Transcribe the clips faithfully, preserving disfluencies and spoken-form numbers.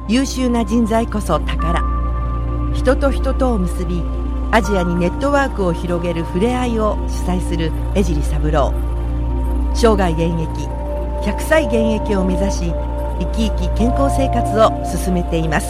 優秀な人材こそ宝。人と人とを結び、アジアにネットワークを広げるふれあいを主催する江尻三郎。生涯現役、ひゃくさい現役を目指し、生き生き健康生活を進めています。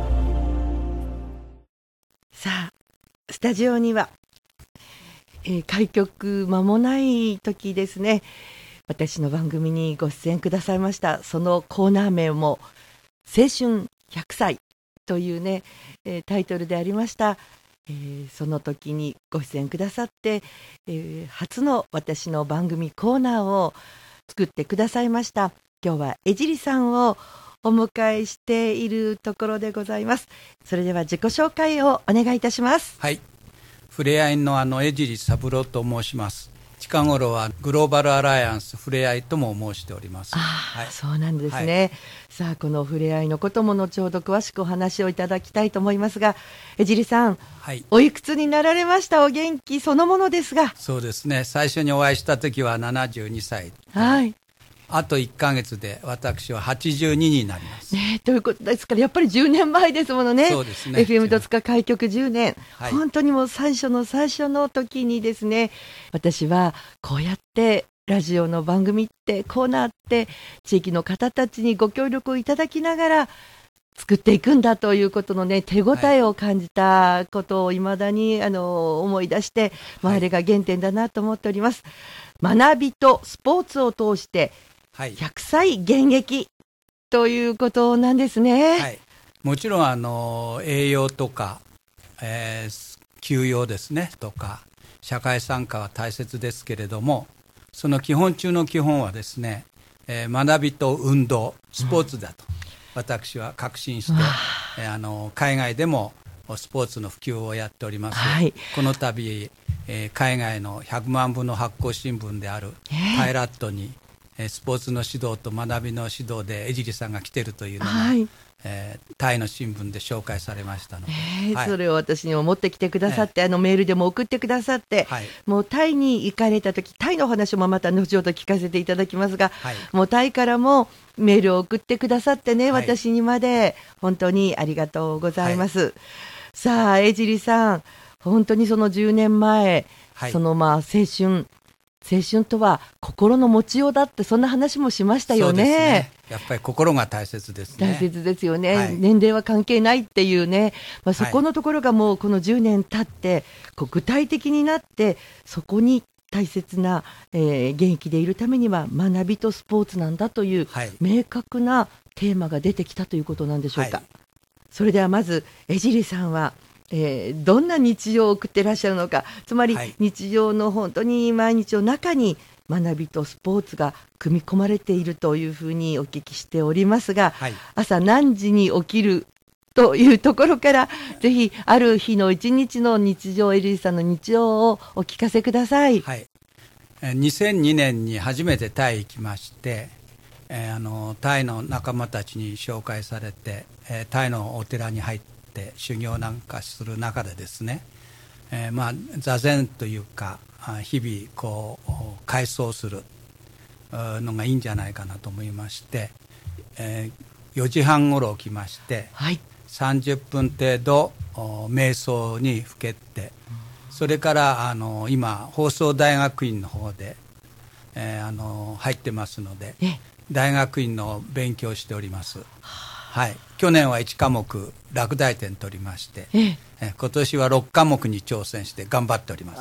さあ、スタジオには、えー、開局間もない時ですね、私の番組にご出演くださいました。そのコーナー名も青春ひゃくさいというね、えー、タイトルでありました。えー、その時にご出演くださって、えー、初の私の番組コーナーを作ってくださいました。今日は江尻さんをお迎えしているところでございます。それでは自己紹介をお願いいたします。 はい、ふれあいのあの江尻三郎と申します。近頃はグローバルアライアンスふれあいとも申しております。 あ、はい、そうなんですね、はい、さあこのふれあいのことも後ほど詳しくお話をいただきたいと思いますが、江尻さん、はい、おいくつになられました？お元気そのものですが。 そうですね、最初にお会いした時はななじゅうにさい、 はい、 あといっかげつで私ははちじゅうにになります、 ね、ということですからやっぱりじゅうねんまえですものね。 そうですね、 エフエム 戸塚開局じゅうねん、はい、本当にもう最初の最初の時にですね、私はこうやってラジオの番組ってコーナーって地域の方たちにご協力をいただきながら作っていくんだということのね、手応えを感じたことをいまだにあの思い出して、まあ、あれが原点だなと思っております、はい、学びとスポーツを通してひゃくさい現役ということなんですね、 はい、もちろんあの栄養とか、えー、休養ですねとか社会参加は大切ですけれども、その基本中の基本はですね、えー、学びと運動スポーツだと、うん、私は確信して、えー、あの海外でもスポーツの普及をやっております、はい、この度、えー、海外のひゃくまんぶの発行新聞であるタイラットに、えー、スポーツの指導と学びの指導で江尻さんが来ているというのが、はい、えー、タイの新聞で紹介されましたので、 えーはい、それを私にも持ってきてくださって、えー、あのメールでも送ってくださって、はい、もうタイに行かれた時、タイの話もまた後ほど聞かせていただきますが、はい、もうタイからもメールを送ってくださってね、はい、私にまで本当にありがとうございます、はい、さあ江尻さん、本当にそのじゅうねんまえ、はい、そのまあ青春青春とは心の持ちようだって、そんな話もしましたよ ね, そうですね、 やっぱり心が大切ですね。 大切ですよね、はい、年齢は関係ないっていうね、まあ、そこのところがもうこのじゅうねん経ってこう具体的になって、そこに大切な、えー、現役でいるためには学びとスポーツなんだという、はい、明確なテーマが出てきたということなんでしょうか、はい、それではまず江尻さんはえー、どんな日常を送ってらっしゃるのか、つまり日常の本当に毎日の中に学びとスポーツが組み込まれているというふうにお聞きしておりますが、はい、朝何時に起きるというところからぜひある日の一日の日常、江尻さんの日常をお聞かせください。 はい、にせんにねんに初めてタイ行きまして、えー、あのタイの仲間たちに紹介されて、えー、タイのお寺に入って修行なんかする中でですね、えー、まあ座禅というか日々こう回想するのがいいんじゃないかなと思いまして、えー、よじはんごろ起きまして、はい、さんじゅっぷん程度瞑想にふけて、それからあの今放送大学院の方で、えー、あの入ってますので大学院の勉強をしております。はい、去年はいちかもく落第点取りまして、ええ、今年はろっかもくに挑戦して頑張っております。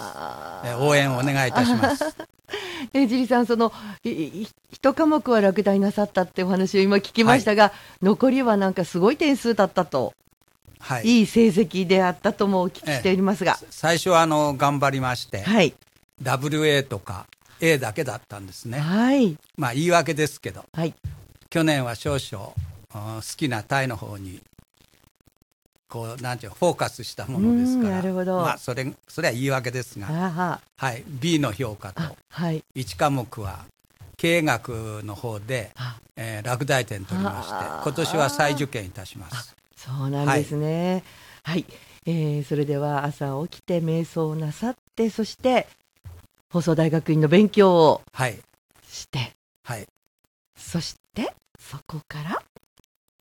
え応援お願いいたします。 江尻さん、そのい一科目は落第なさったってお話を今聞きましたが、はい、残りはなんかすごい点数だったと、はい、いい成績であったともお聞きしておりますが、 え最初はあの頑張りまして、はい、ダブリューエー とか A だけだったんですね、はい、まあ言い訳ですけど、はい、去年は少々好きなタイの方にこうなんていうフォーカスしたものですから、なるほど、まあ、それそれは言い訳ですが、は、はい、B の評価と、はい、いちかもくは経営学の方で、えー、落第点取りまして、今年は再受験いたします。 そうなんですね、はい、はい、えー、それでは朝起きて瞑想なさって、そして放送大学院の勉強をして、はいはい、そしてそこから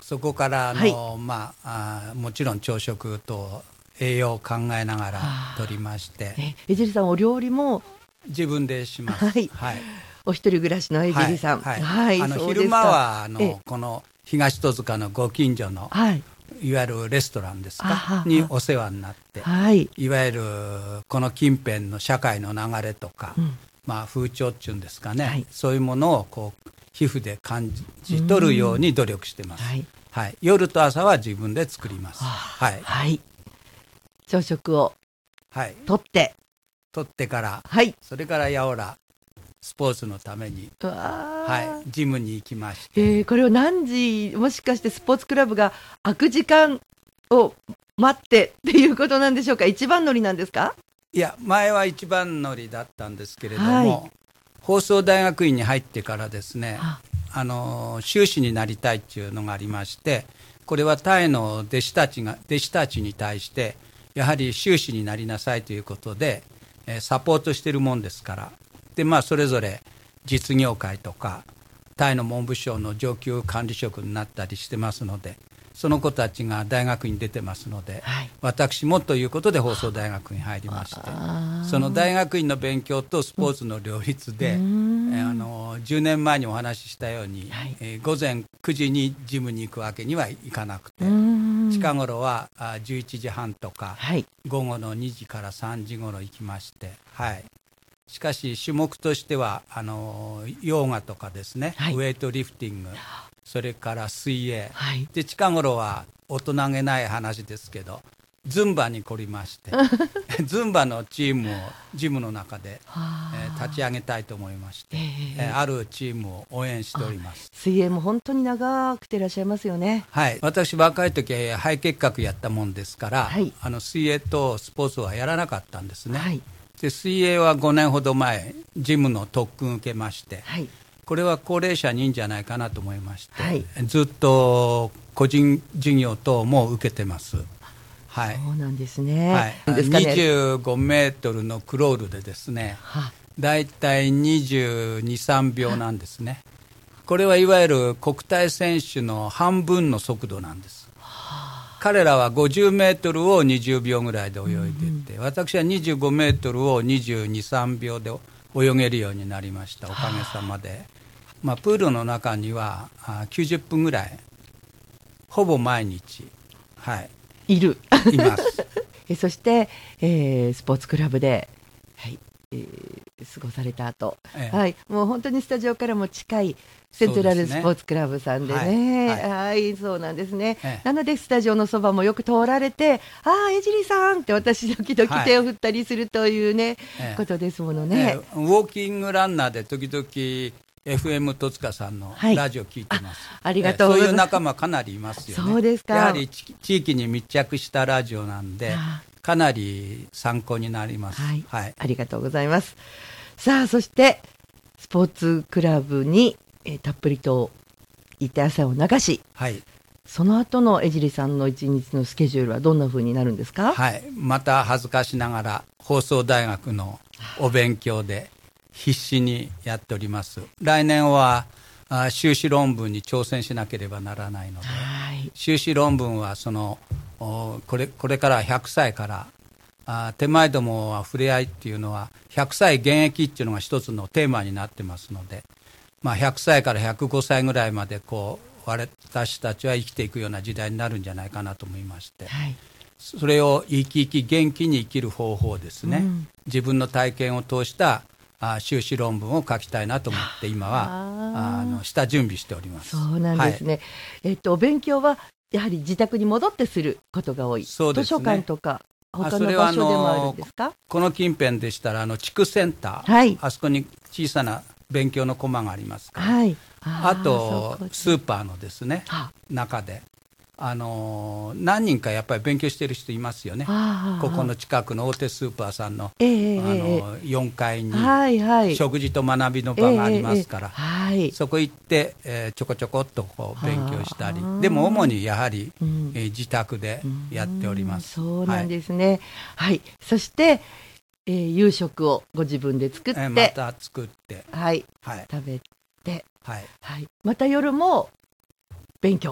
そこからあの、 はい、 まあ、あもちろん朝食と栄養を考えながら取りまして、 え江尻さんお料理も自分でします。 はい、 はい、 お一人暮らしの江尻さん、 はいはい、 あのそうですか。 昼間はあえのこの東戸塚のご近所の、 はい、 いわゆるレストランですかあははにお世話になって、 はい、 いわゆるこの近辺の社会の流れとか、 うんまあ、風潮っていうんですかね、 はい、 そういうものをこう皮膚で感じ取るように努力してます、はいはい、夜と朝は自分で作ります、はいはい、朝食をはい、 とって取ってから、 はい、 それからやおらスポーツのために、はい、ジムに行きまして、 えー、これを何時、もしかしてスポーツクラブが開く時間を待ってっていうことなんでしょうか。一番乗りなんですか。 いや、前は一番乗りだったんですけれども、 はい、 放送大学院に入ってからですね、あの修士になりたいっていうのがありまして、これはタイの弟子たちが弟子たちに対してやはり修士になりなさいということで、えー、サポートしているもんですから、で、まあ、それぞれ実業界とかタイの文部省の上級管理職になったりしてますので、その子たちが大学に出てますので、はい、私もということで放送大学に入りまして、その大学院の勉強とスポーツの両立で、うん、えー、あのじゅうねんまえにお話ししたように、はい、えー、午前くじにジムに行くわけにはいかなくて、近頃はあじゅういちじはんとか、はい、午後のにじからさんじ頃行きまして、はい、しかし種目としてはあのヨガとかですね、はい、ウェイトリフティング、それから水泳、はい、で近頃は大人げない話ですけどズンバに凝りましてズンバのチームをジムの中で、えー、立ち上げたいと思いまして、えー、あるチームを応援しております。 水泳も本当に長くていらっしゃいますよね。 はい、私若い時は肺結核やったもんですから、はい、あの水泳とスポーツはやらなかったんですね、はい、で水泳はごねんほど前ジムの特訓を受けまして、はい、これは高齢者にいいんじゃないかなと思いまして、はい、ずっと個人事業等も受けてます。はい、 そうなんですね、 はい、にじゅうごメートルのクロールでですね、だいたいにじゅうに、さんびょうなんですね。これはいわゆる国体選手の半分の速度なんです。彼らはごじゅうメートルをにじゅうびょうぐらいで泳いでて、うんうん、私はにじゅうごメートルをにじゅうに、さんびょうで泳げるようになりました。おかげさまで、まあ、プールの中にはきゅうじゅっぷんぐらいほぼ毎日、はい、 いるいますえそして、えー、スポーツクラブで、はいえー、過ごされた後、ええ、はい、もう本当にスタジオからも近いセントラルスポーツクラブさんでね、はい、はい、そうなんですね、ええ、なのでスタジオのそばもよく通られて、ああ江尻さんって私時々手を振ったりするというね、はい、ことですものね、 ええ、ウォーキングランナーで時々エフエム 戸塚さんのラジオ聞いてます、 はい、あ, ありがとうございます。 そういう仲間かなりいますよね。 そうですか。 やはり地域に密着したラジオなんでかなり参考になります、 はいはい、ありがとうございます。さあそしてスポーツクラブに、えー、たっぷりと行って朝を流し、はい、その後の江尻さんの一日のスケジュールはどんな風になるんですか。 はい、また恥ずかしながら放送大学のお勉強で必死にやっております。来年はあ修士論文に挑戦しなければならないので、はい、修士論文はそのこれ、これからひゃくさいからあ手前どもは触れ合いっていうのはひゃくさい現役っていうのが一つのテーマになってますので、まあ、ひゃくさいからひゃくごさいぐらいまでこう私たちは生きていくような時代になるんじゃないかなと思いまして、はい、それを生き生き元気に生きる方法ですね、うん、自分の体験を通したあ修士論文を書きたいなと思って今はあの下準備しております。 そうなんですね、はい、えっと、お勉強はやはり自宅に戻ってすることが多い。そうですね、図書館とか他の場所でもあるんですか。 この近辺でしたらあの地区センター、はい、あそこに小さな勉強のコマがありますから、はい、あ, あとスーパーのですね中であのー、何人かやっぱり勉強している人いますよね。ここの近くの大手スーパーさんの、えーあのー、よんかいに食事と学びの場がありますから、はいはい、そこ行って、えー、ちょこちょこっとこう勉強したり、でも主にやはり、うんえー、自宅でやっております。 うん、そうなんですね、はいはい、そして、えー、夕食をご自分で作って、えー、 また作って、 はいはい、食べて、はいはい、また夜も勉強。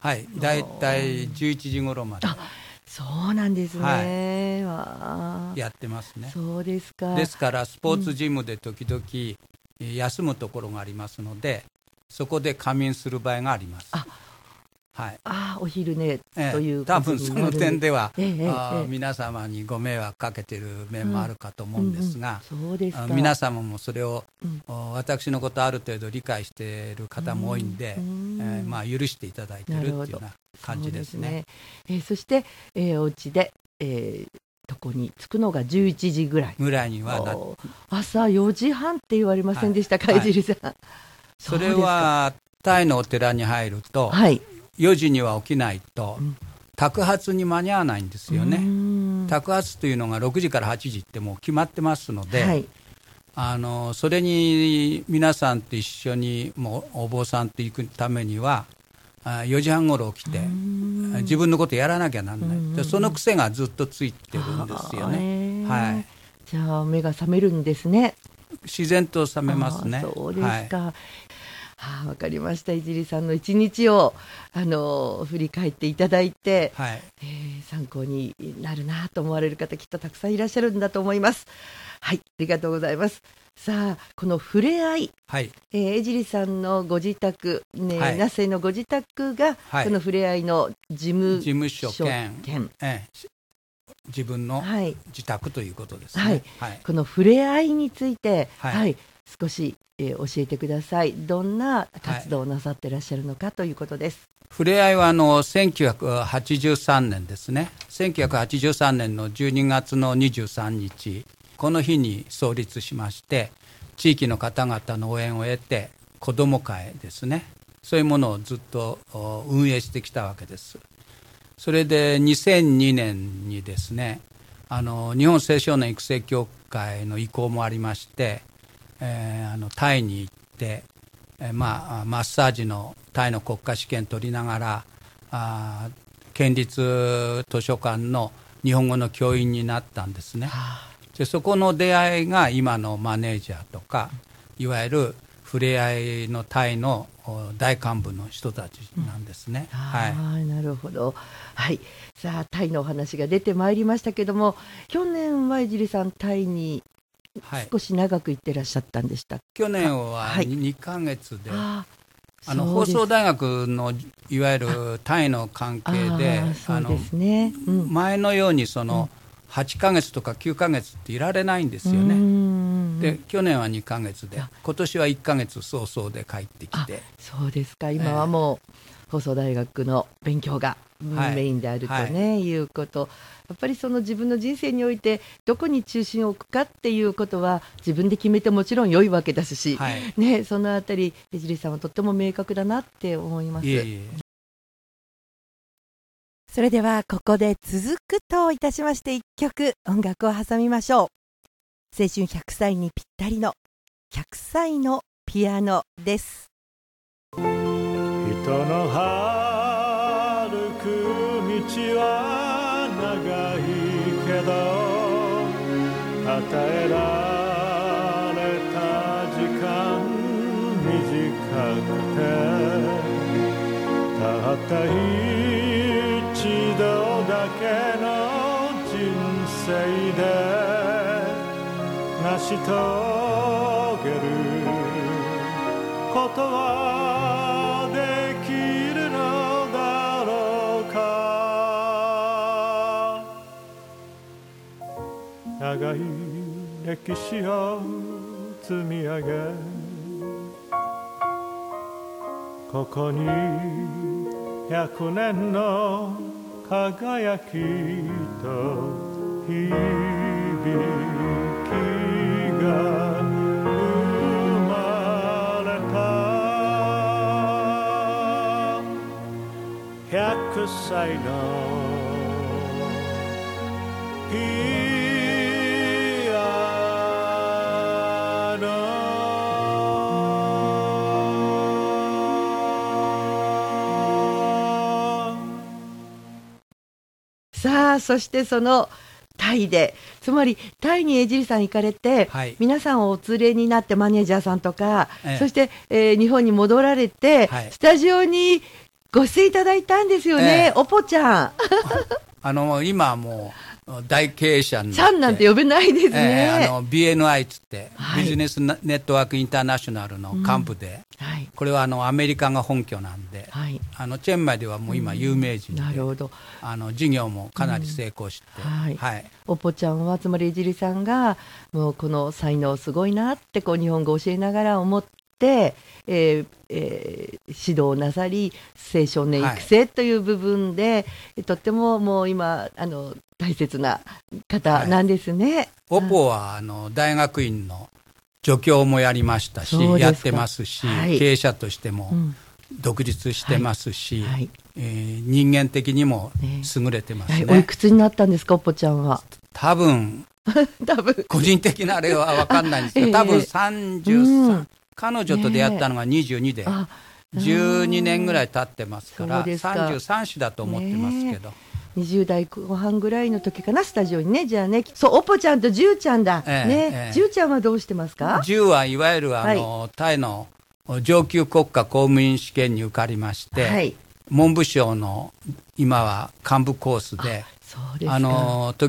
はい、だいたいじゅういちじ頃まで。 そうなんですね、はい、 やってますね。 そうですか。 ですからスポーツジムで時々休むところがありますので、うん、そこで仮眠する場合があります。 あ、 はい、 あお昼寝という、 ええ、多分その点では、 ええあええ、 皆様にご迷惑かけている面もあるかと思うんですが、 うんうんうん、そうですか。 皆様もそれを、 うん、 私のことある程度理解している方も多いんで、うんえーまあ、許していただいているというような感じですね。 そ, ねえー、そして、えー、お家で、えー、とこに着くのがじゅういちじぐらいぐらいにはな朝よじはんって言われませんでしたか、 はい、 江尻さん。はい、 それはタイのお寺に入ると、 はい、 よじには起きないと、うん、托発に間に合わないんですよね。托発というのがろくじからはちじってもう決まってますので、はい、あのそれに皆さんと一緒にもうお坊さんと行くためにはよじはん頃起きて自分のことやらなきゃなんない。でその癖がずっとついてるんですよね。はい、 じゃあ目が覚めるんですね。 自然と覚めますね。 そうですか。はい、はあ、分かりました。いじりさんの一日をあの振り返っていただいて、はい、えー、参考になるなと思われる方きっとたくさんいらっしゃるんだと思います。はい、ありがとうございます。さあこの触れ合い、はい、えー、江尻さんのご自宅、ね、はい、那須のご自宅が、はい、この触れ合いの事務、 事務所兼、えー、自分の自宅ということですね。はいはいはい、この触れ合いについて、はいはい、少しえー、教えてください。どんな活動をなさってらっしゃるのかということです。 はい、触れ合いはあのせんきゅうひゃくはちじゅうさんねんですね。せんきゅうひゃくはちじゅうさんねんのじゅうにがつのにじゅうさんにち、この日に創立しまして、地域の方々の応援を得て子ども会ですね、そういうものをずっと運営してきたわけです。それでにせんにねんにですね、あの日本青少年育成協会の意向もありまして、えー、あのタイに行って、えーまあ、マッサージのタイの国家試験取りながら、あ県立図書館の日本語の教員になったんですね。でそこの出会いが今のマネージャーとか、いわゆる触れ合いのタイの大幹部の人たちなんですね。 うん、はい、なるほど。はい、さあタイのお話が出てまいりましたけども、去年は江尻さんタイに少し長く行ってらっしゃったんでした。 去年はにかげつで、はい、ああの放送大学のいわゆるタイの関係で、 あそうですね、 うん、前のようにそのはちかげつとかきゅうかげつっていられないんですよね。で去年はにかげつで、今年はいっかげつ早々で帰ってきて。 そうですか。今はもう、えー放送大学の勉強がメインであるとね、はい、いうことやっぱりその自分の人生においてどこに中心を置くかっていうことは自分で決めてもちろん良いわけですし、はい、ね、そのあたり江尻さんはとっても明確だなって思います。いえいえ。それではここで続くといたしましていっきょく音楽を挟みましょう。青春ひゃくさいにぴったりのひゃくさいのピアノです。 人の歩く道は長いけど与えられた時間短くてたった一度だけの人生で成し遂げることは長い歴史を積み上げここに百年の輝きと響きが生まれた百歳のピさあそしてそのタイでつまりタイに江尻さん行かれて、はい、皆さんをお連れになってマネージャーさんとか、ええ、そして、えー、日本に戻られて、はい、スタジオにご出演いただいたんですよね、 ええ、 おぽちゃんあの今はもう大経営者になって、 ちゃんなんて呼べないですね、 えー、あの ビーエヌアイ っつって、 はい、 ビジネスネットワークインターナショナルの幹部で、うんはい、これはあのアメリカが本拠なんで、はい、あのチェンマイではもう今有名人で、うん、なるほど、あの事業もかなり成功して、うんはいはい、 おぽちゃんはつまり江尻さんがもうこの才能すごいなってこう日本語を教えながら思って、えーえー、指導なさり青少年育成という部分で、はい、とってももう今あの大切な方なんですね、はい、 オポはあの大学院の助教もやりましたしやってますし、はい、経営者としても独立してますし、はいはいえー、人間的にも優れてますね、 ねおいくつになったんですか、オポちゃんは。 多分多分個人的なあれは分かんないんですけど、えー、多分さんじゅうさん、うん、彼女と出会ったのがにじゅうにで、ね、じゅうにねんぐらい経ってますからさんじゅうさん子だと思ってますけど、ね、 にじゅう代後半ぐらいの時かな、スタジオにね。じゃあね、そう、おぽちゃんとじゅうちゃんだ、ええねええ、じゅうちゃんはどうしてますか。 じゅうはいわゆるあの、はい、タイの上級国家公務員試験に受かりまして、はい、文部省の今は幹部コースで、あの時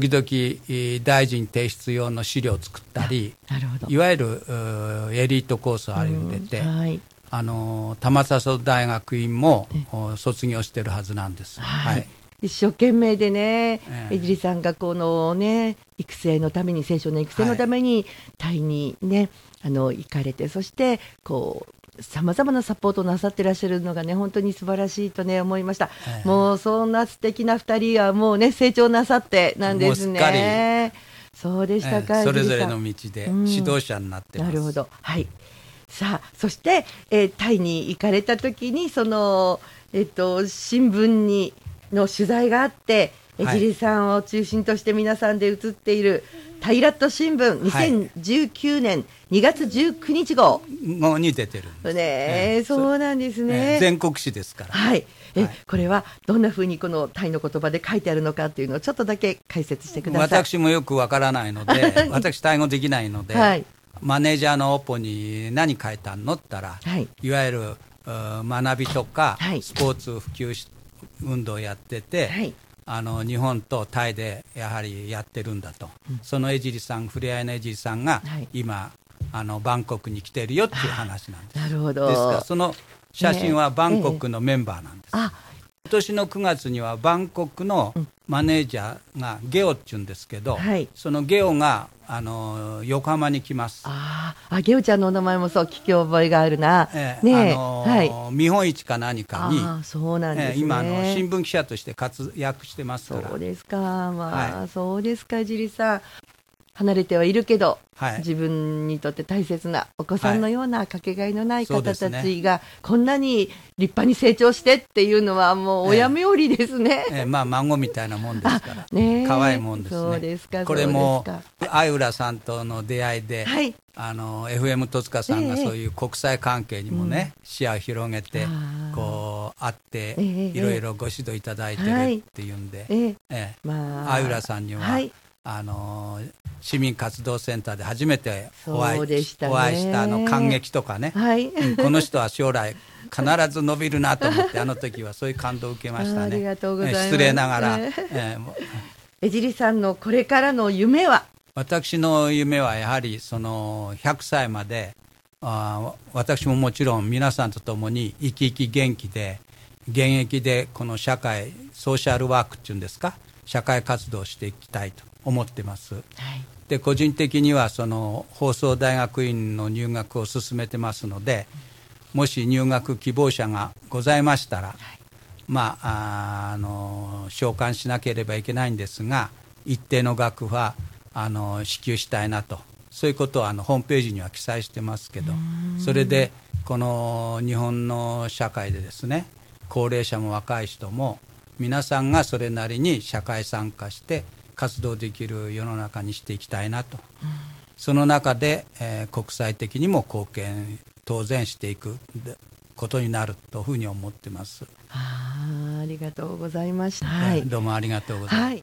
々大臣提出用の資料を作ったり、なるほど、いわゆるエリートコースを歩んでて、うんはい、あの玉里大学院も卒業してるはずなんです、はいはい、 一生懸命でね、江尻さんがこのね育成のために青少年育成のためにタイにね、あの行かれて、そしてこうさまざまなサポートをなさってらっしゃるのがね本当に素晴らしいとね思いました、えー、もうそんな素敵なふたりはもうね成長なさってなんですね。そうでしたか、 えー、それぞれの道で指導者になってます、 うん、なるほど、はい。さあそして、えー、タイに行かれた時にその、えー、と新聞にの取材があって、江尻さんを中心として皆さんで写っているタイラット新聞にせんじゅうきゅうねんにがつじゅうくにち号に出てるんです、 ねえー、そうなんですね、 えー、全国紙ですから、 はいえはい、これはどんなふうにこのタイの言葉で書いてあるのかというのをちょっとだけ解説してください。 私もよくわからないので私タイ語できないので、はい、マネージャーのオポに何書いてあるのって言ったら、はい、いわゆる学びとか、はい、スポーツ普及運動をやってて、はい、あの日本とタイでやはりやってるんだと、うん、その江尻さん、ふれあいの江尻さんが今、はい、あのバンコクに来てるよっていう話なんです。 なるほど。 ですからその写真はバンコクのメンバーなんです、えええ、今年のくがつにはバンコクのマネージャーがゲオっていうんですけど、はい、そのゲオがあの横浜に来ます。 ああ、ゲオちゃんのお名前もそう聞き覚えがあるな、 ええねあのーはい、見本市か何かに、 あそうなんですね、ええ、 今の新聞記者として活躍してますから。 そうですか、まあ、はい、そうですか、江尻さん離れてはいるけど、はい、自分にとって大切なお子さんのようなかけがえのない方たちがこんなに立派に成長してっていうのはもう親冥利ですね、 えーえーまあ、孫みたいなもんですからね、可愛いもんですね。 そうですか。 これも相浦さんとの出会いで、はい、あの エフエム 戸塚さんがそういう国際関係にもね、えー、視野を広げて、うん、こう会って、えー、いろいろご指導いただいてるっていうんで、えーえーまあ、相浦さんには、はい、あの市民活動センターで初めてお会い、ね、お会いしたあの感激とかね、はい、この人は将来必ず伸びるなと思ってあの時はそういう感動を受けましたね。 ありがとうございます。 失礼ながら、えー、江尻さんのこれからの夢は。 私の夢はやはりそのひゃくさいまで、あ私ももちろん皆さんと共に生き生き元気で現役でこの社会ソーシャルワークっていうんですか、社会活動をしていきたいと思ってます、はい、で個人的にはその放送大学院の入学を進めてますので、もし入学希望者がございましたら、はい、まあ、あの召喚しなければいけないんですが、一定の額はあの支給したいなと、そういうことをあのホームページには記載してますけど、それでこの日本の社会でですね、高齢者も若い人も皆さんがそれなりに社会参加して活動できる世の中にしていきたいなと、うん、その中で、えー、国際的にも貢献当然していくことになるというふうに思ってます。 あ, ありがとうございました、 はい、どうもありがとうございます、はい。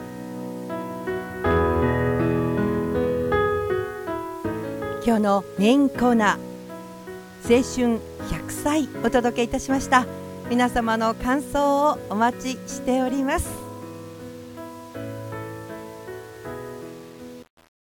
今日のメインコーナー、青春ひゃくさいお届けいたしました。 皆様の感想をお待ちしております。